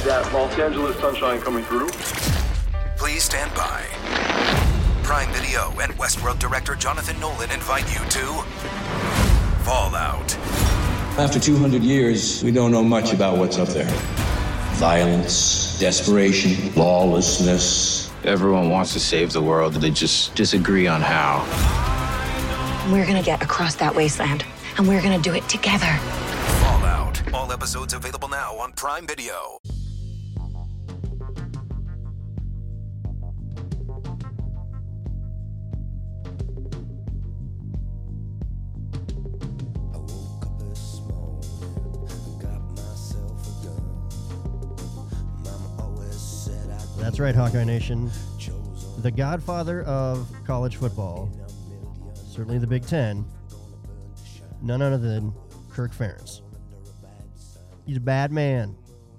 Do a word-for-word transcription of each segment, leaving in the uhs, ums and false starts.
that Los Angeles sunshine coming through. Please stand by. Prime Video and Westworld director Jonathan Nolan invite you to Fallout. After two hundred years, we don't know much about what's up there. Violence, desperation, lawlessness. Everyone wants to save the world, they just disagree on how. We're gonna get across that wasteland, and we're gonna do it together. Fallout. All episodes available now on Prime Video. That's right, Hawkeye Nation. The godfather of college football, certainly the Big Ten, none other than Kirk Ferentz. He's a bad man.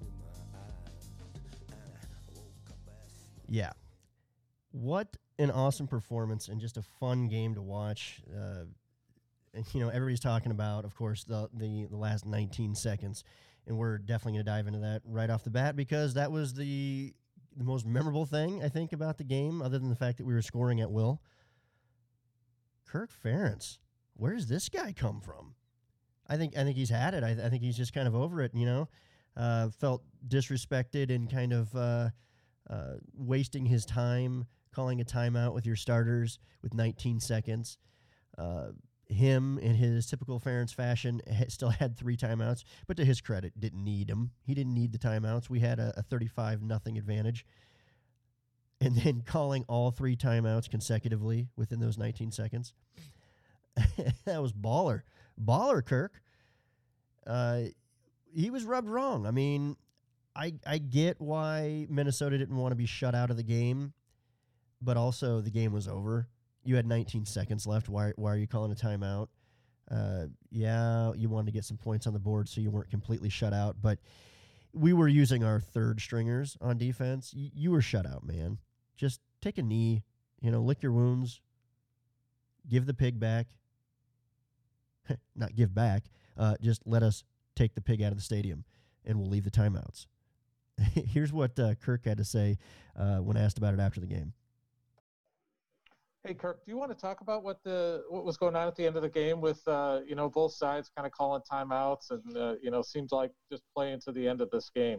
Yeah. What an awesome performance and just a fun game to watch. Uh, and, you know, everybody's talking about, of course, the, the, the last nineteen seconds, and we're definitely going to dive into that right off the bat because that was the... the most memorable thing, I think, about the game, other than the fact that we were scoring at will. Kirk Ferentz, where does this guy come from? I think I think he's had it. I, I think he's just kind of over it, you know. Uh, felt disrespected and kind of uh, uh, wasting his time calling a timeout with your starters with nineteen seconds. Uh, him, in his typical Ferentz fashion, ha- still had three timeouts, but to his credit, didn't need them. He didn't need the timeouts. We had a, a thirty-five nothing advantage. And then calling all three timeouts consecutively within those nineteen seconds. That was baller. Baller, Kirk. Uh, he was rubbed wrong. I mean, I I get why Minnesota didn't want to be shut out of the game, but also the game was over. You had nineteen seconds left. Why, why are you calling a timeout? Uh, yeah, you wanted to get some points on the board so you weren't completely shut out. But we were using our third stringers on defense. Y- you were shut out, man. Just take a knee, you know, lick your wounds, give the pig back. Not give back. Uh, just let us take the pig out of the stadium, and we'll leave the timeouts. Here's what uh, Kirk had to say uh, when asked about it after the game. Hey, Kirk, do you want to talk about what the what was going on at the end of the game with, uh, you know, both sides kind of calling timeouts and, uh, you know, seems like just playing to the end of this game?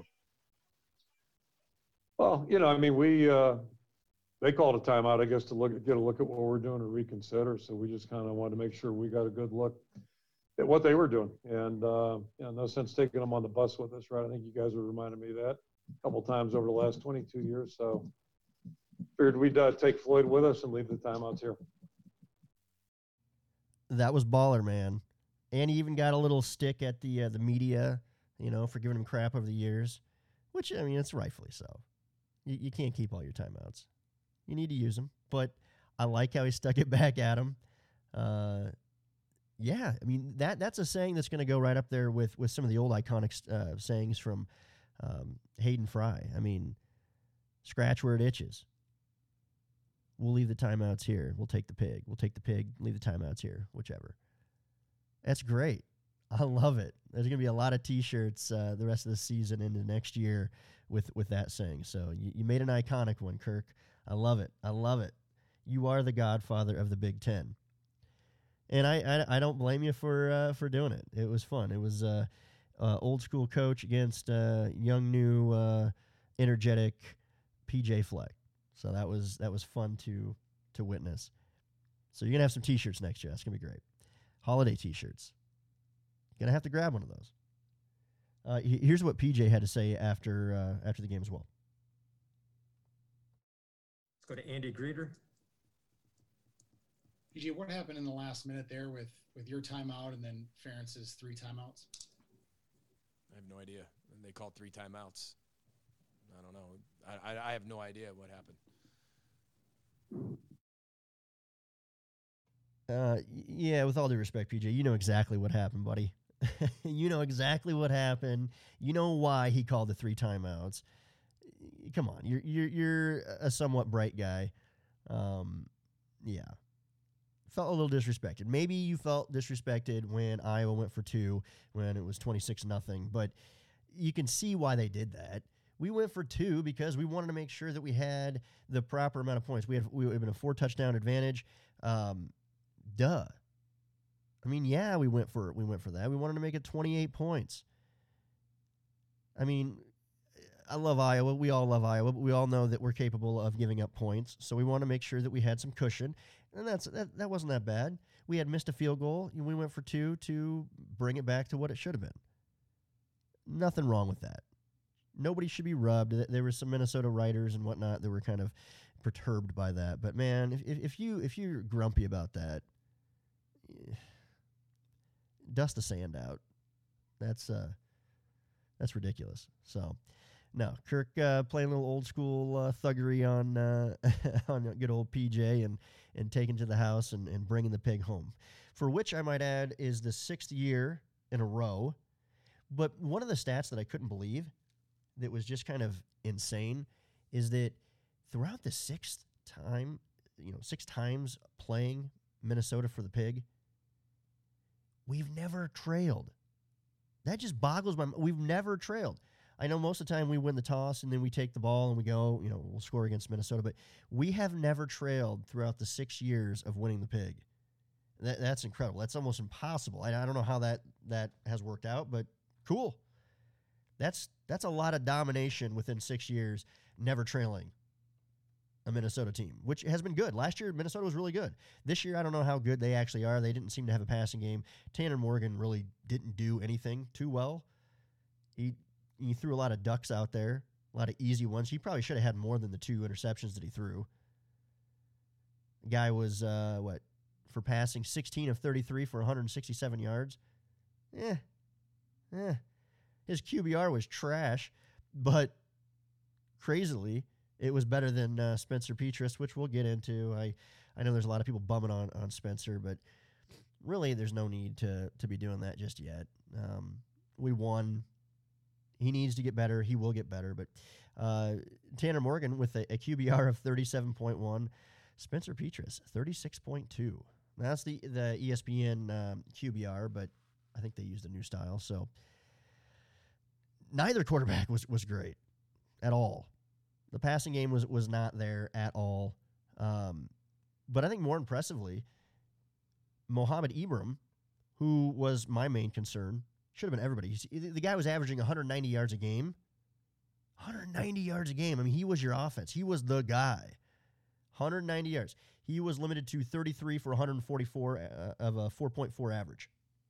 Well, you know, I mean, we uh, they called a timeout, I guess, to look at, get a look at what we're doing and reconsider. So we just kind of wanted to make sure we got a good look at what they were doing. And, uh, you know, no sense taking them on the bus with us, right? I think you guys were reminding me of that a couple times over the last twenty-two years. So figured we'd uh, take Floyd with us and leave the timeouts here. That was baller, man. And he even got a little stick at the uh, the media, you know, for giving him crap over the years, which, I mean, it's rightfully so. You, you can't keep all your timeouts. You need to use them. But I like how he stuck it back at him. Uh, yeah, I mean, that that's a saying that's going to go right up there with, with some of the old iconic uh, sayings from um, Hayden Fry. I mean, scratch where it itches. We'll leave the timeouts here. We'll take the pig. We'll take the pig, leave the timeouts here, whichever. That's great. I love it. There's going to be a lot of T-shirts uh, the rest of the season into next year with, with that saying. So you, you made an iconic one, Kirk. I love it. I love it. You are the godfather of the Big Ten. And I I, I don't blame you for uh, for doing it. It was fun. It was uh, uh, old school coach against uh, young, new, uh, energetic P J Fleck. So that was that was fun to to witness. So you're gonna have some T-shirts next year. That's gonna be great. Holiday T-shirts. Gonna have to grab one of those. Uh, here's what P J had to say after uh, after the game as well. Let's go to Andy Greeter. P J, what happened in the last minute there with with your timeout and then Ferentz's three timeouts? I have no idea. And they called three timeouts. I don't know. I, I I have no idea what happened. Uh, yeah, with all due respect, P J, you know exactly what happened, buddy. You know exactly what happened. You know why he called the three timeouts. Come on, you're you're you're a somewhat bright guy. Um, yeah, felt a little disrespected. Maybe you felt disrespected when Iowa went for two when it was twenty-six nothing, but you can see why they did that. We went for two because we wanted to make sure that we had the proper amount of points. We had we had been a four touchdown advantage. Um, duh. I mean, yeah, we went for we went for that. We wanted to make it twenty-eight points. I mean, I love Iowa. We all love Iowa, but we all know that we're capable of giving up points. So we want to make sure that we had some cushion, and that's that. That wasn't that bad. We had missed a field goal, and we went for two to bring it back to what it should have been. Nothing wrong with that. Nobody should be rubbed. There were some Minnesota writers and whatnot that were kind of perturbed by that. But man, if if, if you if you're grumpy about that, dust the sand out. That's uh, that's ridiculous. So, no, Kirk uh, playing a little old school uh, thuggery on uh, on good old P J and and taking to the house and, and bringing the pig home, for which I might add is the sixth year in a row. But one of the stats that I couldn't believe that was just kind of insane is that throughout the sixth time, you know, six times playing Minnesota for the pig, we've never trailed. That just boggles my mind. We've never trailed. I know most of the time we win the toss and then we take the ball and we go, you know, we'll score against Minnesota, but we have never trailed throughout the six years of winning the pig. That, that's incredible. That's almost impossible. I, I don't know how that, that has worked out, but cool. That's that's a lot of domination within six years, never trailing a Minnesota team, which has been good. Last year, Minnesota was really good. This year, I don't know how good they actually are. They didn't seem to have a passing game. Tanner Morgan really didn't do anything too well. He he threw a lot of ducks out there, a lot of easy ones. He probably should have had more than the two interceptions that he threw. The guy was, uh, what, for passing, sixteen of thirty-three for one hundred sixty-seven yards. Eh, eh. His Q B R was trash, but crazily, it was better than uh, Spencer Petras, which we'll get into. I, I know there's a lot of people bumming on, on Spencer, but really there's no need to to be doing that just yet. Um, we won. He needs to get better. He will get better. But uh, Tanner Morgan with a, a Q B R of thirty-seven point one. Spencer Petras, thirty-six point two. That's the, the E S P N um, Q B R, but I think they used a new style, so... Neither quarterback was, was great at all. The passing game was, was not there at all. Um, but I think more impressively, Mohamed Ibrahim, who was my main concern, should have been everybody. He's, the guy was averaging one hundred ninety yards a game. one hundred ninety yards a game. I mean, he was your offense. He was the guy. one hundred ninety yards. He was limited to thirty-three for one hundred forty-four uh, of a four point four average.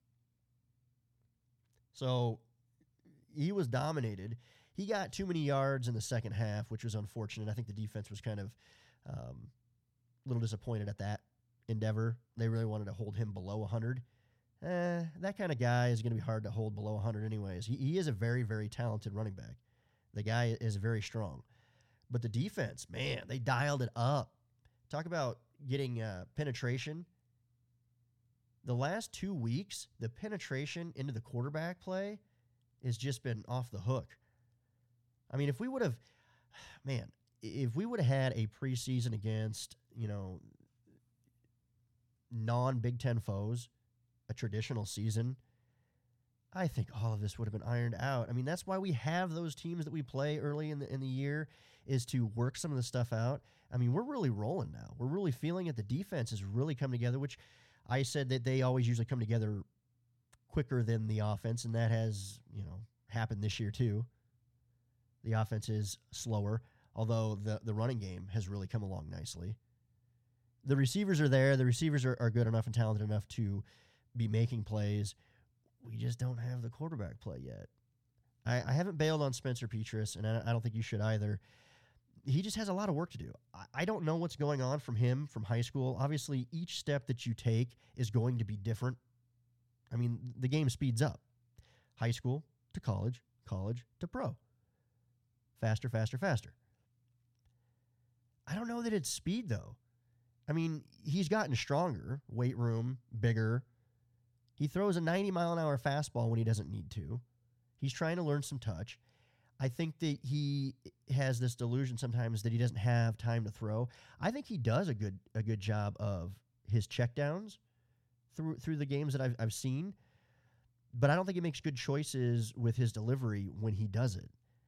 So... he was dominated. He got too many yards in the second half, which was unfortunate. I think the defense was kind of um, a little disappointed at that endeavor. They really wanted to hold him below one hundred. Eh, that kind of guy is going to be hard to hold below one hundred anyways. He, he is a very, very talented running back. The guy is very strong. But the defense, man, they dialed it up. Talk about getting uh, penetration. The last two weeks, the penetration into the quarterback play has just been off the hook. I mean, if we would have, man, if we would have had a preseason against, you know, non-Big Ten foes, a traditional season, I think all of this would have been ironed out. I mean, that's why we have those teams that we play early in the in the year, is to work some of the stuff out. I mean, we're really rolling now. We're really feeling it. The defense has really come together, which I said that they always usually come together quicker than the offense, and that has, you know, happened this year too. The offense is slower, although the, the running game has really come along nicely. The receivers are there. The receivers are, are good enough and talented enough to be making plays. We just don't have the quarterback play yet. I, I haven't bailed on Spencer Petras, and I, I don't think you should either. He just has a lot of work to do. I, I don't know what's going on from him from high school. Obviously, each step that you take is going to be different. I mean, the game speeds up. High school to college, college to pro. Faster, faster, faster. I don't know that it's speed, though. I mean, he's gotten stronger, weight room, bigger. He throws a ninety mile an hour fastball when he doesn't need to. He's trying to learn some touch. I think that he has this delusion sometimes that he doesn't have time to throw. I think he does a good a good job of his checkdowns through through the games that I've I've seen, but I don't think he makes good choices with his delivery when he does it.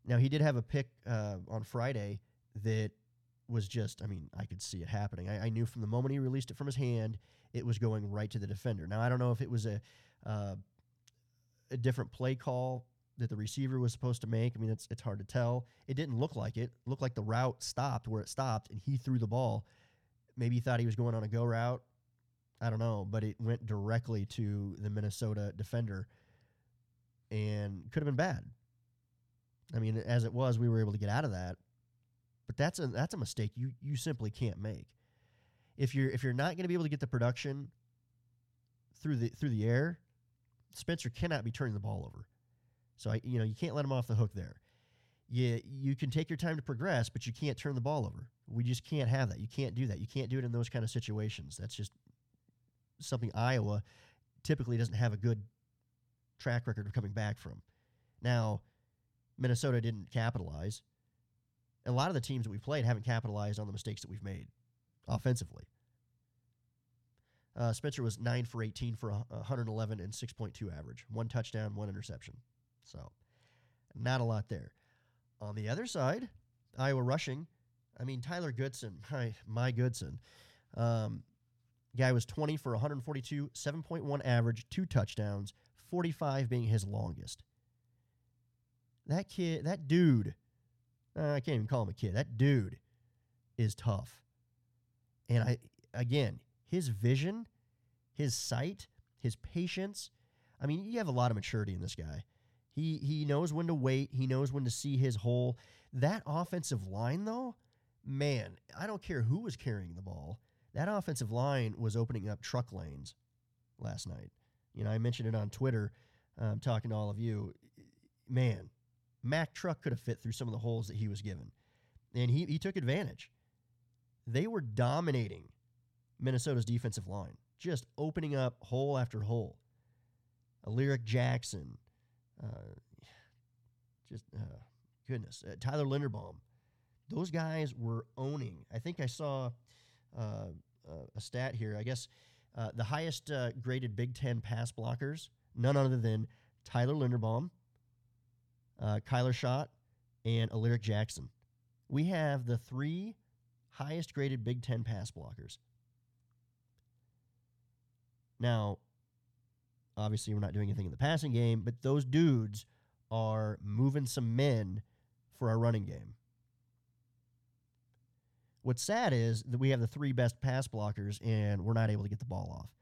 Now, he did have a pick uh, on Friday that was just, I mean, I could see it happening. I, I knew from the moment he released it from his hand, it was going right to the defender. Now, I don't know if it was a uh, a different play call that the receiver was supposed to make. I mean, it's it's hard to tell. It didn't look like it. It looked like the route stopped where it stopped, and he threw the ball. Maybe he thought he was going on a go route. I don't know, but it went directly to the Minnesota defender, and could have been bad. I mean, as it was, we were able to get out of that. But that's a that's a mistake you you simply can't make. If you're if you're not going to be able to get the production through the through the air, Spencer cannot be turning the ball over. So I, you know you can't let him off the hook there. You you can take your time to progress, but you can't turn the ball over. We just can't have that. You can't do that. You can't do it in those kind of situations. That's just something Iowa typically doesn't have a good track record of coming back from. Now, Minnesota didn't capitalize. A lot of the teams that we've played haven't capitalized on the mistakes that we've made offensively. Uh, Spencer was nine for eighteen for one hundred eleven and six point two average. One touchdown, one interception. So, not a lot there. On the other side, Iowa rushing. I mean, Tyler Goodson, my, my Goodson. Um, guy was twenty for one hundred forty-two, seven point one average, two touchdowns, forty-five being his longest. That kid, that dude, uh, I can't even call him a kid. That dude is tough. And I, again, his vision, his sight, his patience. I mean, you have a lot of maturity in this guy. He he knows when to wait. He knows when to see his hole. That offensive line, though, man, I don't care who was carrying the ball. That offensive line was opening up truck lanes last night. You know, I mentioned it on Twitter, um, talking to all of you. Man, Mack Truck could have fit through some of the holes that he was given. And he, he took advantage. They were dominating Minnesota's defensive line, just opening up hole after hole. Alaric Jackson, uh, just, uh, goodness, uh, Tyler Linderbaum. Those guys were owning. I think I saw uh, uh, a stat here. I guess uh, the highest uh, graded Big Ten pass blockers, none other than Tyler Linderbaum, uh, Kyler Schott, and Alaric Jackson. We have the three highest graded Big Ten pass blockers. Now, obviously, we're not doing anything in the passing game, but those dudes are moving some men for our running game. What's sad is that we have the three best pass blockers, and we're not able to get the ball off.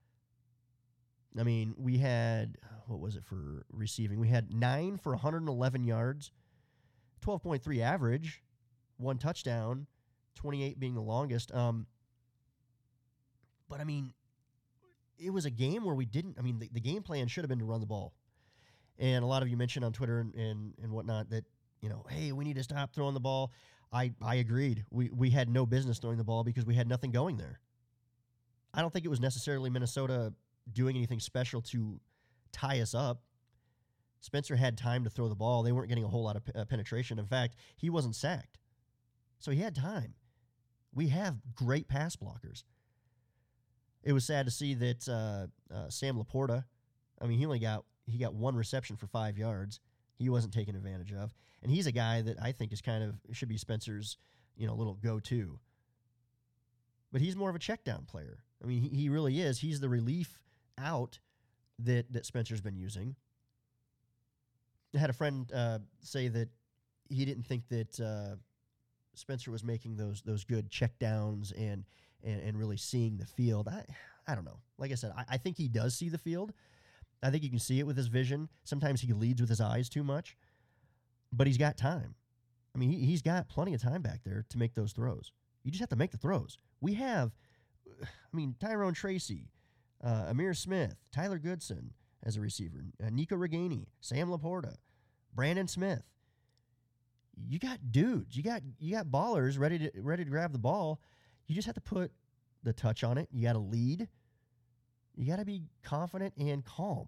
I mean, we had, what was it for receiving? We had nine for one hundred eleven yards, twelve point three average, one touchdown, twenty-eight being the longest. Um, but, I mean, it was a game where we didn't, I mean, the, the game plan should have been to run the ball. And a lot of you mentioned on Twitter and, and, and whatnot that, you know, hey, we need to stop throwing the ball. I, I agreed. We we had no business throwing the ball because we had nothing going there. I don't think it was necessarily Minnesota doing anything special to tie us up. Spencer had time to throw the ball. They weren't getting a whole lot of p- uh, penetration. In fact, he wasn't sacked. So he had time. We have great pass blockers. It was sad to see that uh, uh, Sam Laporta, I mean, he only got he got one reception for five yards. He wasn't taken advantage of. And he's a guy that I think is kind of, should be Spencer's, you know, little go-to. But he's more of a check-down player. I mean, he, he really is. He's the relief out that, that Spencer's been using. I had a friend uh, say that he didn't think that uh, Spencer was making those those good check-downs and, and, and really seeing the field. I I don't know. Like I said, I, I think he does see the field. I think you can see it with his vision. Sometimes he leads with his eyes too much, but he's got time. I mean, he, he's got plenty of time back there to make those throws. You just have to make the throws. We have, I mean, Tyrone Tracy, uh, Amir Smith, Tyler Goodson as a receiver, uh, Nico Reganey, Sam Laporta, Brandon Smith. You got dudes. You got you got ballers ready to ready to grab the ball. You just have to put the touch on it. You got to lead. You got to be confident and calm.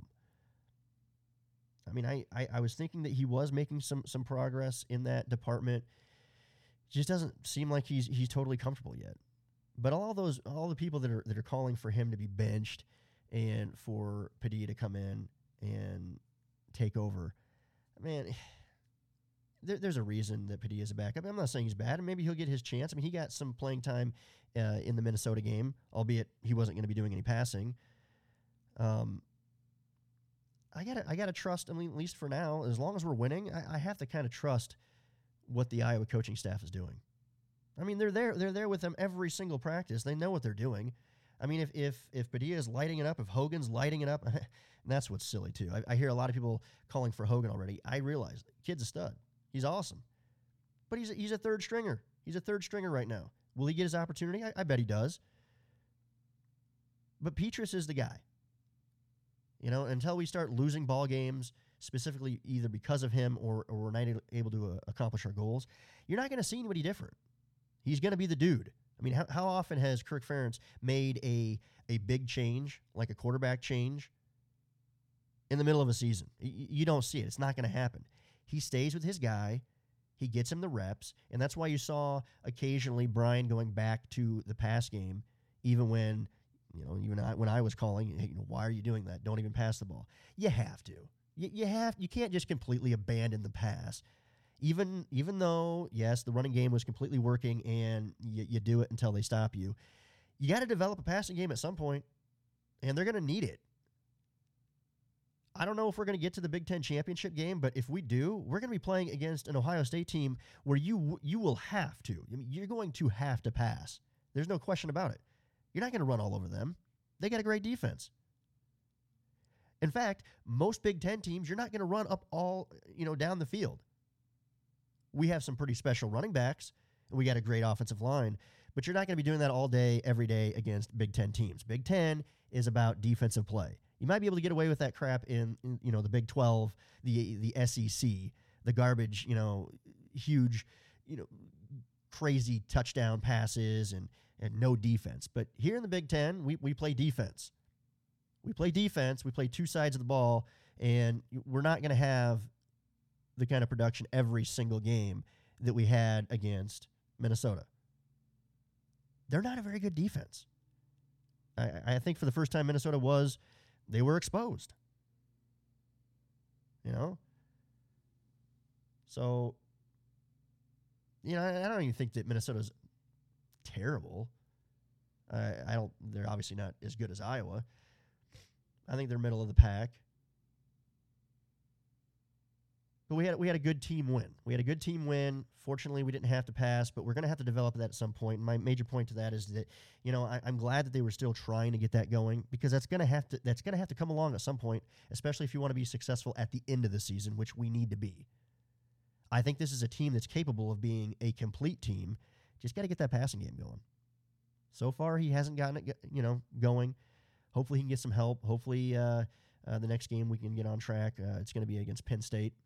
I mean, I, I, I was thinking that he was making some some progress in that department. Just doesn't seem like he's he's totally comfortable yet. But all those all the people that are that are calling for him to be benched and for Padilla to come in and take over, man, there, there's a reason that Padilla's a backup. I'm not saying he's bad, and maybe he'll get his chance. I mean, he got some playing time uh, in the Minnesota game, albeit he wasn't going to be doing any passing. Um, I gotta, I gotta trust. I mean, at least for now, as long as we're winning, I, I have to kind of trust what the Iowa coaching staff is doing. I mean, they're there, they're there with them every single practice. They know what they're doing. I mean, if if if Padilla is lighting it up, if Hogan's lighting it up, and that's what's silly too. I, I hear a lot of people calling for Hogan already. I realize kid's a stud. He's awesome, but he's a, he's a third stringer. He's a third stringer right now. Will he get his opportunity? I, I bet he does. But Petrus is the guy. You know, until we start losing ball games, specifically either because of him or, or we're not able to uh, accomplish our goals, you're not going to see anybody different. He's going to be the dude. I mean, how, how often has Kirk Ferentz made a a big change, like a quarterback change, in the middle of a season? Y- you don't see it. It's not going to happen. He stays with his guy. He gets him the reps, and that's why you saw occasionally Brian going back to the pass game, even when, you know, even I, when I was calling, hey, you know, why are you doing that? Don't even pass the ball. You have to. You, you have. You can't just completely abandon the pass. Even even though, yes, the running game was completely working and you, you do it until they stop you, you got to develop a passing game at some point, and they're going to need it. I don't know if we're going to get to the Big Ten championship game, but if we do, we're going to be playing against an Ohio State team where you you will have to. I mean, you're going to have to pass. There's no question about it. You're not going to run all over them. They got a great defense. In fact, most Big Ten teams, you're not going to run up all, you know, down the field. We have some pretty special running backs, and we got a great offensive line, but you're not going to be doing that all day, every day against Big Ten teams. Big Ten is about defensive play. You might be able to get away with that crap in, in you know, the Big twelve, the the S E C, the garbage, you know, huge, you know, crazy touchdown passes and and no defense. But here in the Big Ten, we we play defense. We play defense. We play two sides of the ball, and we're not going to have the kind of production every single game that we had against Minnesota. They're not a very good defense. I, I think for the first time Minnesota was, they were exposed. You know? So, you know, I, I don't even think that Minnesota's terrible. I, I don't, they're obviously not as good as Iowa. I think they're middle of the pack. But we had we had a good team win. We had a good team win. Fortunately, we didn't have to pass, but we're going to have to develop that at some point. And my major point to that is that, you know, I, I'm glad that they were still trying to get that going, because that's going to have to that's going to have to come along at some point, especially if you want to be successful at the end of the season, which we need to be. I think this is a team that's capable of being a complete team. Just got to get that passing game going. So far, he hasn't gotten it, you know, going. Hopefully, he can get some help. Hopefully, uh, uh, the next game we can get on track. Uh, it's going to be against Penn State.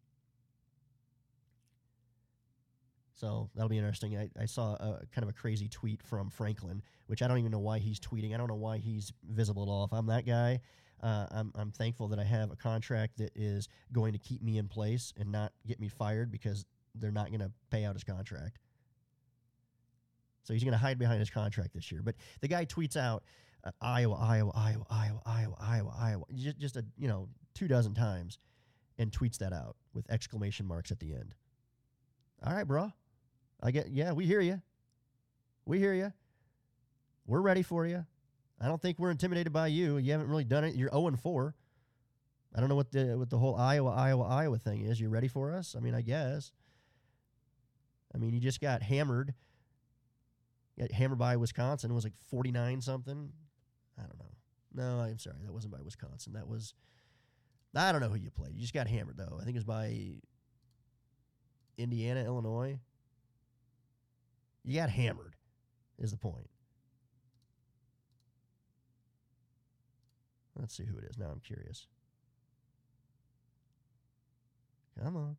So that'll be interesting. I, I saw a kind of a crazy tweet from Franklin, which I don't even know why he's tweeting. I don't know why he's visible at all. If I'm that guy, uh, I'm, I'm thankful that I have a contract that is going to keep me in place and not get me fired, because they're not going to pay out his contract. So he's going to hide behind his contract this year. But the guy tweets out, uh, Iowa, Iowa, Iowa, Iowa, Iowa, Iowa, Iowa, just, just a, you know, two dozen times, and tweets that out with exclamation marks at the end. All right, bro. I get, yeah, we hear you. We hear you. We're ready for you. I don't think we're intimidated by you. You haven't really done it. You're oh and four. I don't know what the what the whole Iowa, Iowa, Iowa thing is. You ready for us? I mean, I guess. I mean, you just got hammered. You got hammered by Wisconsin. It was like forty-nine something. I don't know. No, I'm sorry. That wasn't by Wisconsin. That was, I don't know who you played. You just got hammered, though. I think it was by Indiana, Illinois. You got hammered, is the point. Let's see who it is. Now I'm curious. Come on.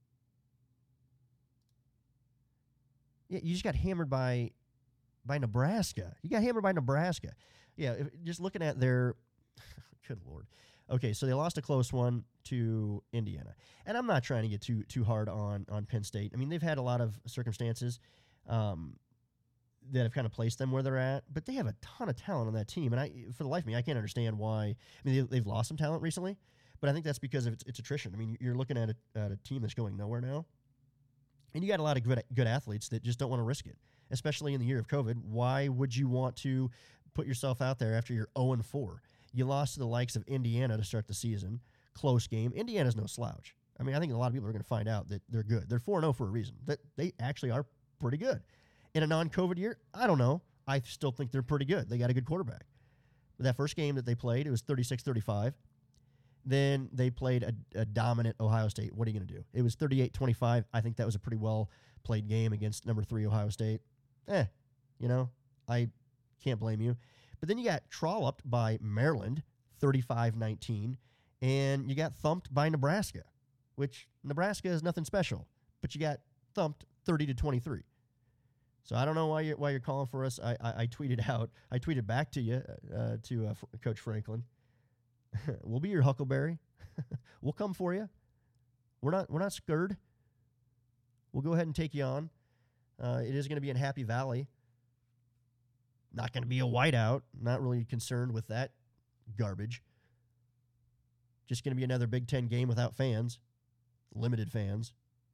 Yeah, you just got hammered by by Nebraska. You got hammered by Nebraska. Yeah, if, just looking at their... Good Lord. Okay, so they lost a close one to Indiana. And I'm not trying to get too too hard on, on Penn State. I mean, they've had a lot of circumstances um, that have kind of placed them where they're at, but they have a ton of talent on that team. And I, for the life of me, I can't understand why. I mean, they, they've lost some talent recently, but I think that's because of its, its attrition. I mean, you're looking at a, at a team that's going nowhere now. And you got a lot of good good athletes that just don't want to risk it, especially in the year of COVID. Why would you want to put yourself out there after you're oh and four? You lost to the likes of Indiana to start the season. Close game. Indiana's no slouch. I mean, I think a lot of people are going to find out that they're good. They're four and oh for a reason. That they actually are pretty good. In a non-COVID year, I don't know. I still think they're pretty good. They got a good quarterback. But that first game that they played, it was thirty-six thirty-five. Then they played a, a dominant Ohio State. What are you going to do? It was thirty-eight twenty-five. I think that was a pretty well-played game against number three Ohio State. Eh, you know, I can't blame you. But then you got trolloped by Maryland, thirty-five nineteen, and you got thumped by Nebraska, which Nebraska is nothing special, but you got thumped thirty to twenty-three. So I don't know why you're, why you're calling for us. I, I, I tweeted out, I tweeted back to you, uh, to uh, F- Coach Franklin. We'll be your Huckleberry. We'll come for you. We're not we're not scared. We'll go ahead and take you on. Uh, it is going to be in Happy Valley. Not going to be a whiteout. Not really concerned with that garbage. Just going to be another Big Ten game without fans, limited fans.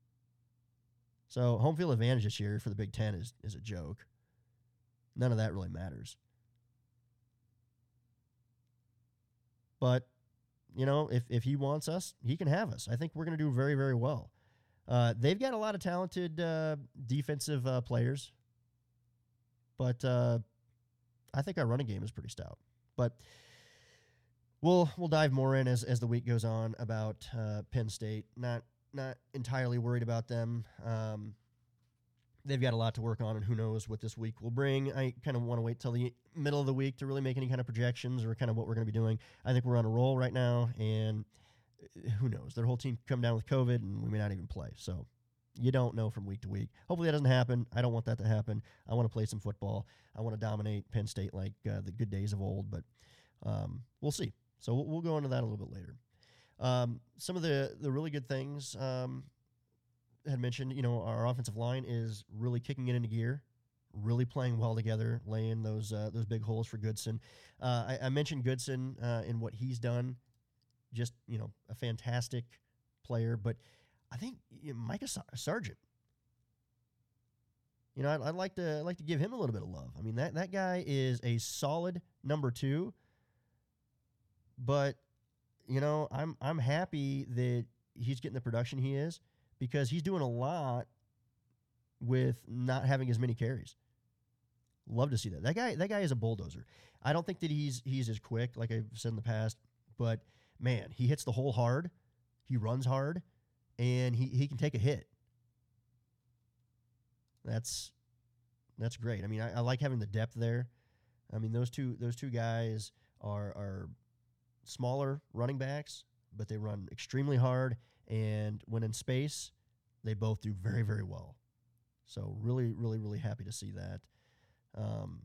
So home field advantage this year for the Big Ten is is a joke. None of that really matters. But, you know, if, if he wants us, he can have us. I think we're going to do very, very well. Uh, they've got a lot of talented uh, defensive uh, players. But uh, I think our running game is pretty stout. But we'll we'll dive more in as, as the week goes on about uh, Penn State. Not not entirely worried about them. Um, they've got a lot to work on, and who knows what this week will bring. I kind of want to wait till the middle of the week to really make any kind of projections or kind of what we're going to be doing. I think we're on a roll right now, and who knows? Their whole team could come down with COVID, and we may not even play. So you don't know from week to week. Hopefully that doesn't happen. I don't want that to happen. I want to play some football. I want to dominate Penn State like uh, the good days of old, but um, we'll see. So we'll, we'll go into that a little bit later. Um, some of the, the really good things um, had mentioned, you know, our offensive line is really kicking it into gear, really playing well together, laying those uh, those big holes for Goodson. Uh, I, I mentioned Goodson uh, in what he's done, just, you know, a fantastic player. But I think you know, Micah Sargent, you know, I'd, I'd like to I'd like to give him a little bit of love. I mean, that, that guy is a solid number two. But, you know, I'm I'm happy that he's getting the production he is, because he's doing a lot with not having as many carries. Love to see that. That guy that guy is a bulldozer. I don't think that he's he's as quick, like I've said in the past, but man, he hits the hole hard, he runs hard, and he, he can take a hit. That's that's great. I mean, I, I like having the depth there. I mean, those two those two guys are are smaller running backs, but they run extremely hard, and when in space, they both do very, very well. So really, really, really happy to see that. Um,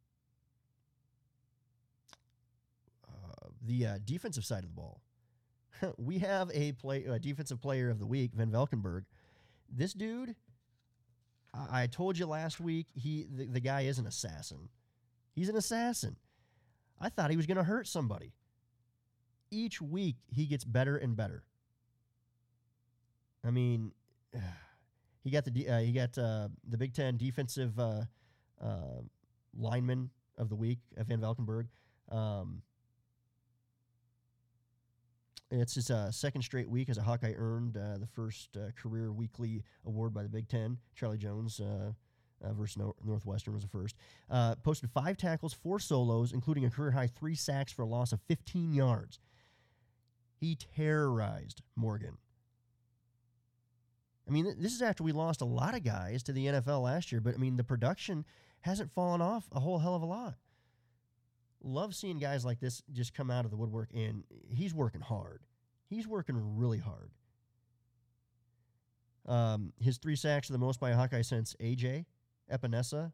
uh, the uh, defensive side of the ball. We have a play, a defensive player of the week, Van Valkenburg. This dude, I, I told you last week, he the, the guy is an assassin. He's an assassin. I thought he was going to hurt somebody. Each week, he gets better and better. I mean, he got the uh, he got uh, the Big Ten defensive uh, uh, lineman of the week, Van Valkenburg. Um, it's his uh, second straight week as a Hawkeye earned uh, the first uh, career weekly award by the Big Ten. Charlie Jones uh, uh, versus no- Northwestern was the first. Uh, posted five tackles, four solos, including a career high three sacks for a loss of fifteen yards. He terrorized Morgan. I mean, this is after we lost a lot of guys to the N F L last year, but, I mean, the production hasn't fallen off a whole hell of a lot. Love seeing guys like this just come out of the woodwork, and he's working hard. He's working really hard. Um, his three sacks are the most by a Hawkeye since A J Epinesa.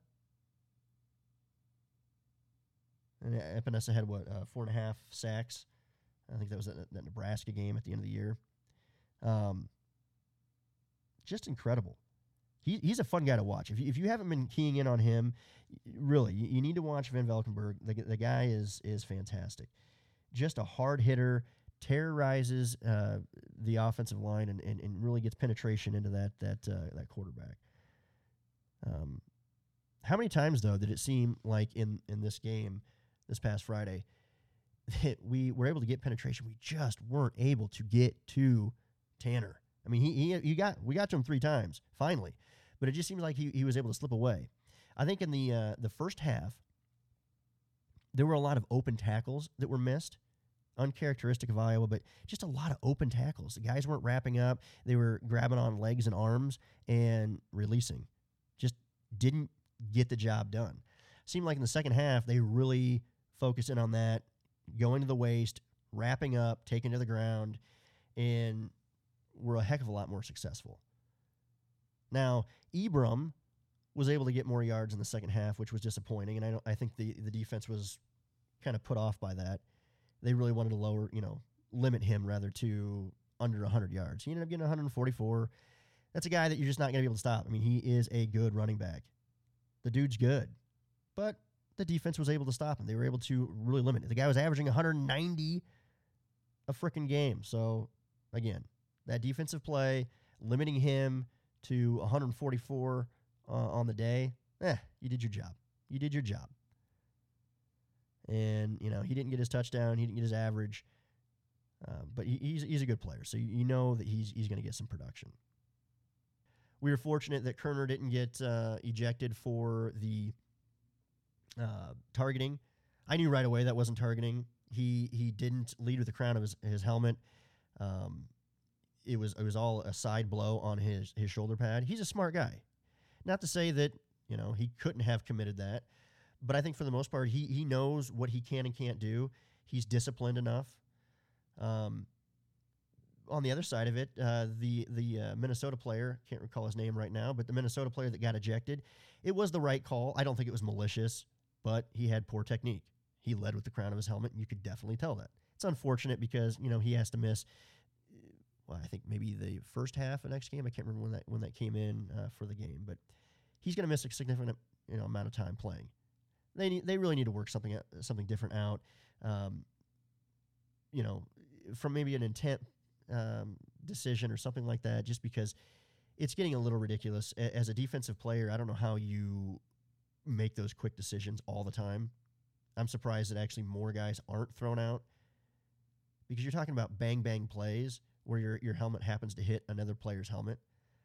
And Epinesa had, what, uh, four and a half sacks. I think that was that, that Nebraska game at the end of the year. Um, just incredible. He, he's a fun guy to watch. If you, if you haven't been keying in on him, really, you, you need to watch Van Valkenburg. The, the guy is is fantastic. Just a hard hitter, terrorizes uh, the offensive line and, and, and really gets penetration into that that uh, that quarterback. Um, how many times though did it seem like in in this game this past Friday that we were able to get penetration? We just weren't able to get to Tanner. I mean, he he, he got we got to him three times finally, but it just seems like he, he was able to slip away. I think in the uh, the first half there were a lot of open tackles that were missed. Uncharacteristic of Iowa, but just a lot of open tackles. The guys weren't wrapping up. They were grabbing on legs and arms and releasing. Just didn't get the job done. Seemed like in the second half, they really focused in on that, going to the waist, wrapping up, taking to the ground, and were a heck of a lot more successful. Now, Ibram was able to get more yards in the second half, which was disappointing, and I, don't, I think the, the defense was kind of put off by that. They really wanted to lower, you know, limit him rather to under one hundred yards. He ended up getting one forty-four. That's a guy that you're just not going to be able to stop. I mean, he is a good running back. The dude's good. But the defense was able to stop him. They were able to really limit it. The guy was averaging one ninety a freaking game. So, again, that defensive play, limiting him to one forty-four uh, on the day, eh, you did your job. You did your job. And, you know, he didn't get his touchdown. He didn't get his average. Uh, but he, he's he's a good player, so you, you know that he's he's going to get some production. We were fortunate that Kerner didn't get uh, ejected for the uh, targeting. I knew right away that wasn't targeting. He he didn't lead with the crown of his, his helmet. Um, it was it was all a side blow on his, his shoulder pad. He's a smart guy. Not to say that, you know, he couldn't have committed that. But I think for the most part, he he knows what he can and can't do. He's disciplined enough. Um, on the other side of it, uh, the the uh, Minnesota player, can't recall his name right now, but the Minnesota player that got ejected, it was the right call. I don't think it was malicious, but he had poor technique. He led with the crown of his helmet, and you could definitely tell that. It's unfortunate because, you know, he has to miss, well, I think maybe the first half of next game. I can't remember when that when that came in uh, for the game, but he's going to miss a significant, you know, amount of time playing. They need, they really need to work something something different out, um, you know, from maybe an intent um, decision or something like that, just because it's getting a little ridiculous. A- as a defensive player, I don't know how you make those quick decisions all the time. I'm surprised that actually more guys aren't thrown out, because you're talking about bang-bang plays where your your helmet happens to hit another player's helmet.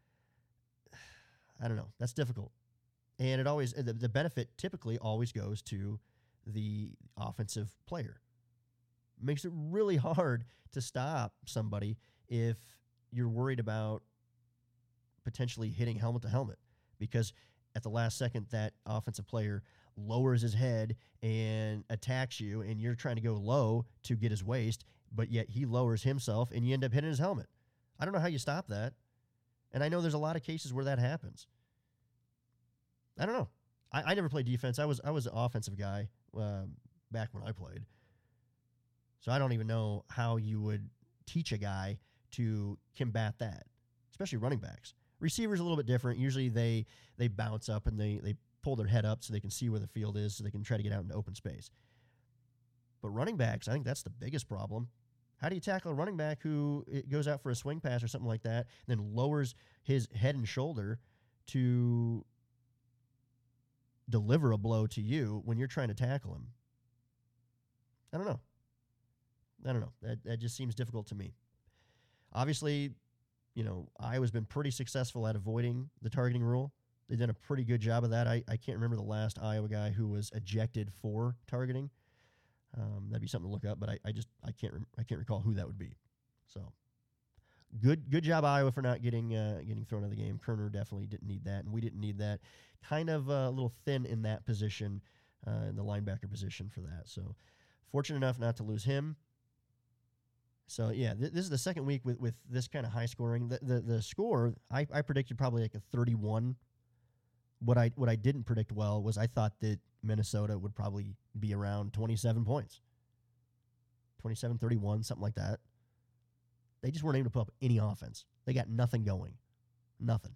I don't know. That's difficult. And it always the, the benefit typically always goes to the offensive player. Makes it really hard to stop somebody if you're worried about potentially hitting helmet to helmet, because at the last second that offensive player lowers his head and attacks you, and you're trying to go low to get his waist, but yet he lowers himself and you end up hitting his helmet. I don't know how you stop that. And I know there's a lot of cases where that happens. I don't know. I, I never played defense. I was I was an offensive guy uh, back when I played. So I don't even know how you would teach a guy to combat that, especially running backs. Receivers a little bit different. Usually they they bounce up and they, they pull their head up so they can see where the field is, so they can try to get out into open space. But running backs, I think that's the biggest problem. How do you tackle a running back who it goes out for a swing pass or something like that, and then lowers his head and shoulder to deliver a blow to you when you're trying to tackle him? I don't know. I don't know. That, that just seems difficult to me. Obviously, you know, Iowa's been pretty successful at avoiding the targeting rule. They've done a pretty good job of that. I, I can't remember the last Iowa guy who was ejected for targeting. Um, that'd be something to look up, but I, I just I can't rem- I can't recall who that would be. So good good job Iowa for not getting uh, getting thrown out of the game. Kerner definitely didn't need that, and we didn't need that. Kind of uh, a little thin in that position, uh, in the linebacker position for that. So fortunate enough not to lose him. So yeah, th- this is the second week with, with this kind of high scoring. The the, the score I, I predicted probably like a thirty-one. What I what I didn't predict well was I thought that Minnesota would probably be around twenty-seven points. twenty-seven thirty-one, something like that. They just weren't able to put up any offense. They got nothing going. Nothing.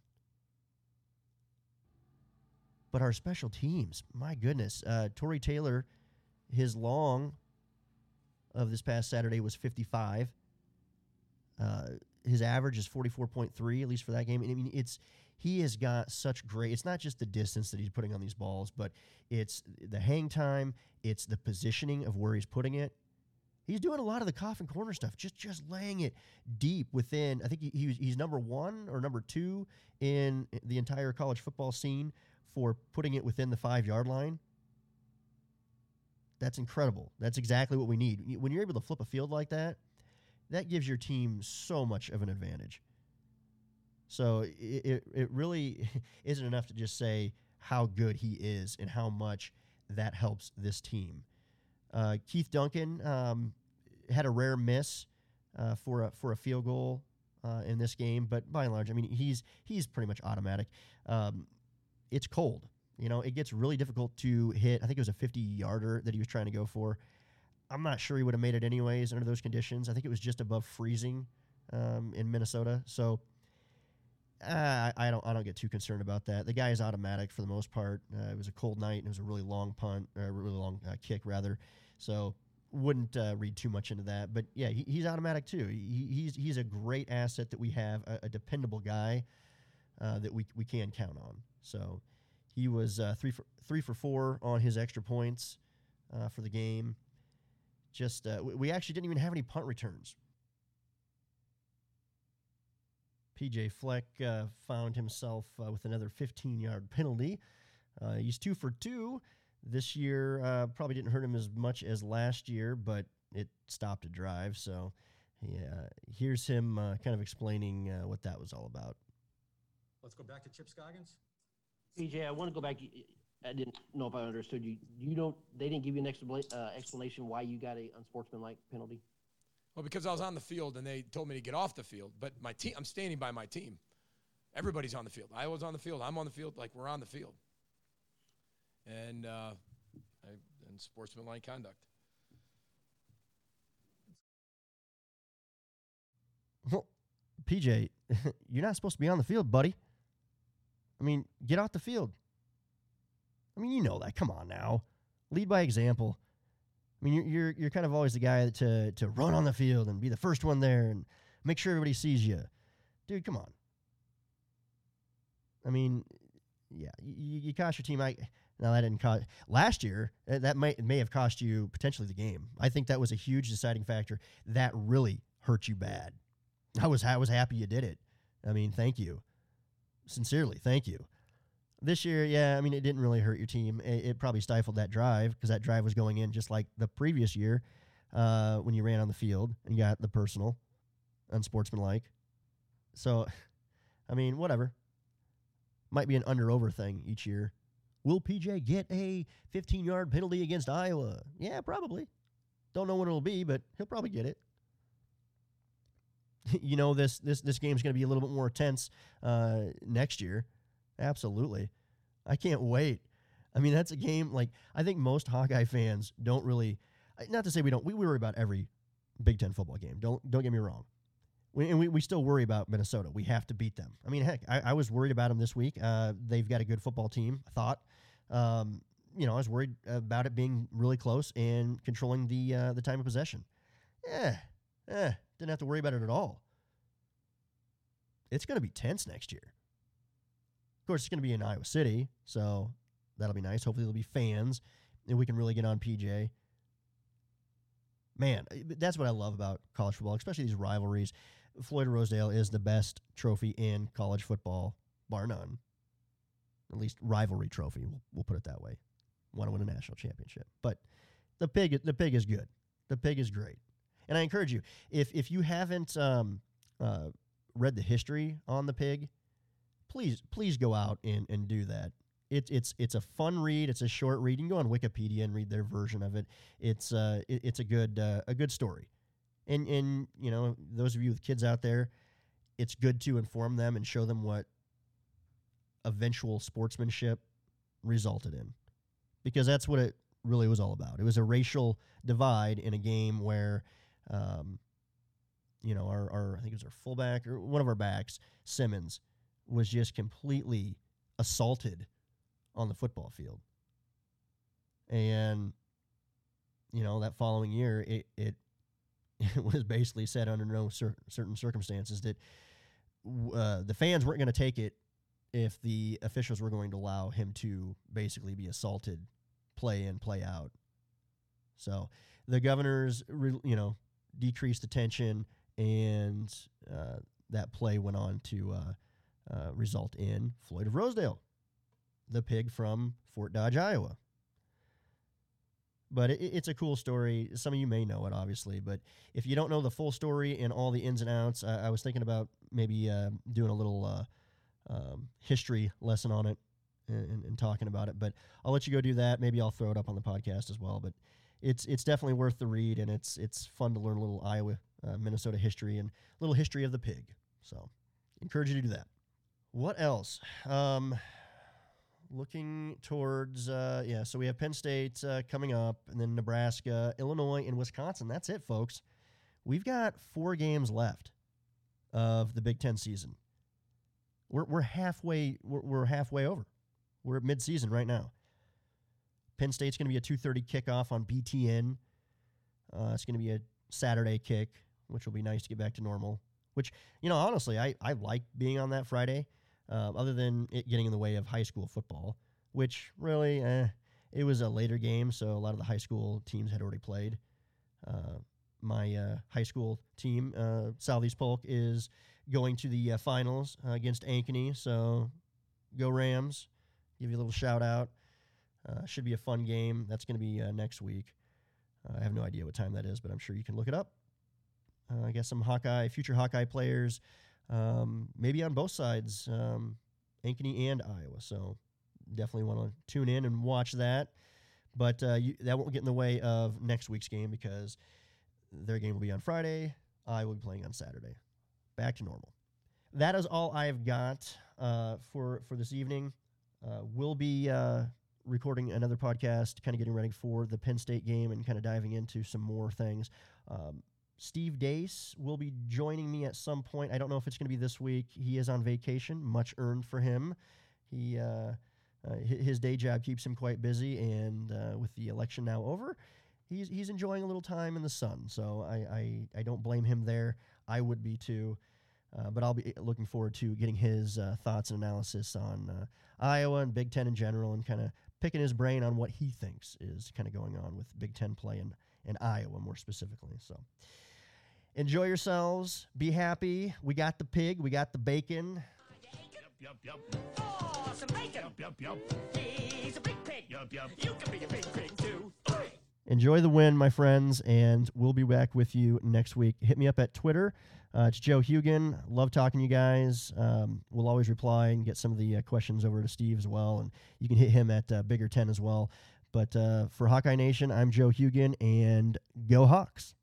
But our special teams, my goodness. Uh, Torrey Taylor, his long of this past Saturday was fifty-five. Uh, his average is forty-four point three, at least for that game. And I mean, it's he has got such great. It's not just the distance that he's putting on these balls, but it's the hang time. It's the positioning of where he's putting it. He's doing a lot of the coffin corner stuff, just just laying it deep within. I think he, he was, he's number one or number two in the entire college football scene for putting it within the five-yard line. That's incredible. That's exactly what we need. When you're able to flip a field like that, that gives your team so much of an advantage. So it, it, it really isn't enough to just say how good he is and how much that helps this team. Uh, Keith Duncan um, had a rare miss uh, for a for a field goal uh, in this game, but by and large, I mean he's he's pretty much automatic. Um, it's cold, you know. It gets really difficult to hit. I think it was a fifty-yarder that he was trying to go for. I'm not sure he would have made it anyways under those conditions. I think it was just above freezing um, in Minnesota, so uh, I don't I don't get too concerned about that. The guy is automatic for the most part. Uh, it was a cold night and it was a really long punt, or a really long uh, kick rather. So wouldn't uh, read too much into that. But, yeah, he, he's automatic too. He, he's he's a great asset that we have, a, a dependable guy uh, that we we can count on. So he was uh, three, for, three for four on his extra points uh, for the game. Just uh, we actually didn't even have any punt returns. P J Fleck uh, found himself uh, with another fifteen-yard penalty. Uh, he's two for two. This year uh, probably didn't hurt him as much as last year, but it stopped a drive. So, yeah, here's him uh, kind of explaining uh, what that was all about. Let's go back to Chip Scoggins. P J, I want to go back. I didn't know if I understood you. You don't. They didn't give you an expla- uh, explanation why you got a unsportsmanlike penalty. Well, because I was on the field and they told me to get off the field. But my team, I'm standing by my team. Everybody's on the field. I was on the field. I'm on the field. Like we're on the field. And uh, I, and sportsmanlike conduct. Well, P J, you're not supposed to be on the field, buddy. I mean, get off the field. I mean, you know that. Come on now, lead by example. I mean, you're you're, you're kind of always the guy to to run on the field and be the first one there and make sure everybody sees you, dude. Come on. I mean, yeah, you, you cost your team. I. Now, that didn't cost – last year, that may, may have cost you potentially the game. I think that was a huge deciding factor. That really hurt you bad. I was I was happy you did it. I mean, thank you. Sincerely, thank you. This year, yeah, I mean, it didn't really hurt your team. It, it probably stifled that drive because that drive was going in just like the previous year uh, when you ran on the field and got the personal, unsportsmanlike. So, I mean, whatever. Might be an under-over thing each year. Will P J get a fifteen-yard penalty against Iowa? Yeah, probably. Don't know when it'll be, but he'll probably get it. You know, this this this game's going to be a little bit more tense uh, next year. Absolutely. I can't wait. I mean, that's a game, like, I think most Hawkeye fans don't really, not to say we don't, we worry about every Big Ten football game. Don't don't get me wrong. We, and we, we still worry about Minnesota. We have to beat them. I mean, heck, I, I was worried about them this week. Uh, they've got a good football team, I thought. Um, you know, I was worried about it being really close and controlling the uh, the time of possession. Eh, eh, didn't have to worry about it at all. It's going to be tense next year. Of course, it's going to be in Iowa City, so that'll be nice. Hopefully there'll be fans, and we can really get on P J. Man, that's what I love about college football, especially these rivalries. Floyd Rosedale is the best trophy in college football, bar none. At least rivalry trophy, we'll, we'll put it that way. Want to win a national championship. But the pig, the pig is good. The pig is great. And I encourage you, if if you haven't um, uh, read the history on the pig, please please go out and, and do that. It's it's it's a fun read. It's a short read. You can go on Wikipedia and read their version of it. It's uh it, it's a good uh, a good story. And and you know, those of you with kids out there, it's good to inform them and show them what eventual sportsmanship resulted in, because that's what it really was all about. It was a racial divide in a game where, um, you know, our, our I think it was our fullback or one of our backs, Simmons, was just completely assaulted on the football field. And, you know, that following year, it, it it was basically said under no cer- certain circumstances that uh, the fans weren't going to take it if the officials were going to allow him to basically be assaulted play in, play out. So the governors, re- you know, decreased the tension, and uh, that play went on to uh, uh, result in Floyd of Rosedale, the pig from Fort Dodge, Iowa. But it, it's a cool story. Some of you may know it, obviously, but if you don't know the full story and all the ins and outs, I, I was thinking about maybe uh, doing a little uh, um, history lesson on it and, and talking about it. But I'll let you go do that. Maybe I'll throw it up on the podcast as well. But it's it's definitely worth the read, and it's it's fun to learn a little Iowa, uh, Minnesota history and a little history of the pig. So encourage you to do that. What else? Um, looking towards, uh, yeah, so we have Penn State uh, coming up, and then Nebraska, Illinois, and Wisconsin. That's it, folks. We've got four games left of the Big Ten season. We're we're halfway we're, we're halfway over. We're at midseason right now. Penn State's going to be a two thirty kickoff on B T N. Uh, it's going to be a Saturday kick, which will be nice to get back to normal. Which, you know, honestly, I, I like being on that Friday, uh, other than it getting in the way of high school football, which really, eh, it was a later game, so a lot of the high school teams had already played. Uh, my uh, high school team, uh, Southeast Polk, is going to the uh, finals uh, against Ankeny, so go Rams. Give you a little shout out. Uh, should be a fun game. That's going to be uh, next week. Uh, I have no idea what time that is, but I'm sure you can look it up. Uh, I guess some Hawkeye, future Hawkeye players, um, maybe on both sides, um, Ankeny and Iowa. So definitely want to tune in and watch that. But uh, you, that won't get in the way of next week's game because their game will be on Friday. Iowa will be playing on Saturday. Back to normal. That is all I've got uh, for, for this evening. Uh, we'll be uh, recording another podcast, kind of getting ready for the Penn State game and kind of diving into some more things. Um, Steve Dace will be joining me at some point. I don't know if it's going to be this week. He is on vacation, much earned for him. He uh, uh, his day job keeps him quite busy, and uh, with the election now over, he's he's enjoying a little time in the sun. So I I, I don't blame him there. I would be too. Uh, but I'll be looking forward to getting his uh, thoughts and analysis on uh, Iowa and Big Ten in general, and kind of picking his brain on what he thinks is kind of going on with Big Ten play in, in Iowa more specifically. So enjoy yourselves. Be happy. We got the pig. We got the bacon. Yup, yup, yup. Oh, some bacon. Yup, yup, yup. He's a big pig. Yup, yup. You can be a big pig too. Enjoy the win, my friends, and we'll be back with you next week. Hit me up at Twitter. Uh, it's Joe Hugan. Love talking to you guys. Um, we'll always reply and get some of the uh, questions over to Steve as well, and you can hit him at uh, Bigger ten as well. But uh, for Hawkeye Nation, I'm Joe Hugan, and go Hawks.